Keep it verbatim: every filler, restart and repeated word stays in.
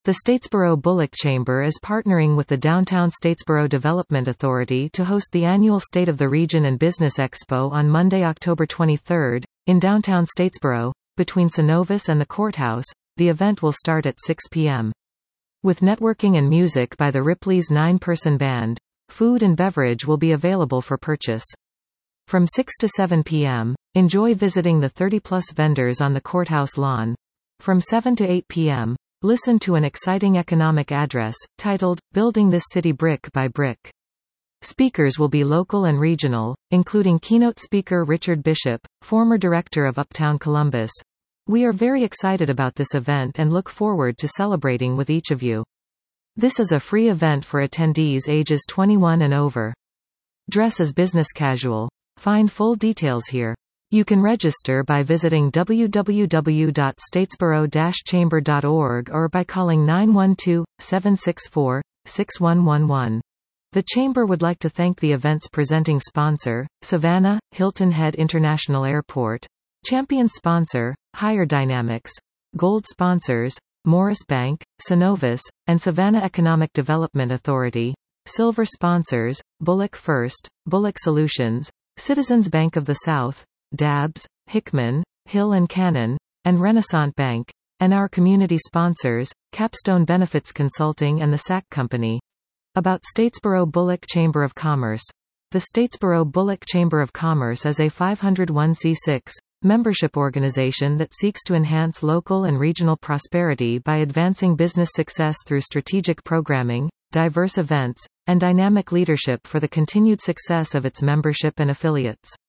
The Statesboro Bullock Chamber is partnering with the Downtown Statesboro Development Authority to host the annual State of the Region and Business Expo on Monday, October twenty-third, in downtown Statesboro, between Synovus and the courthouse. The event will start at six p m With networking and music by the Ripley's nine-person band, food and beverage will be available for purchase. From six to seven p m, enjoy visiting the thirty-plus vendors on the courthouse lawn. From seven to eight p m, listen to an exciting economic address, titled, Building This City Brick by Brick. Speakers will be local and regional, including keynote speaker Richard Bishop, former director of Uptown Columbus. We are very excited about this event and look forward to celebrating with each of you. This is a free event for attendees ages twenty-one and over. Dress as business casual. Find full details here. You can register by visiting w w w dot statesboro dash chamber dot org or by calling nine one two, seven six four, six one one one. The Chamber would like to thank the event's presenting sponsor, Savannah, Hilton Head International Airport, champion sponsor, Higher Dynamics, gold sponsors, Morris Bank, Synovus, and Savannah Economic Development Authority, silver sponsors, Bullock First, Bullock Solutions, Citizens Bank of the South, D A B S, Hickman, Hill and Cannon, and Renaissance Bank, and our community sponsors, Capstone Benefits Consulting and the S A C Company. About Statesboro Bullock Chamber of Commerce. The Statesboro Bullock Chamber of Commerce is a five oh one c six membership organization that seeks to enhance local and regional prosperity by advancing business success through strategic programming, diverse events, and dynamic leadership for the continued success of its membership and affiliates.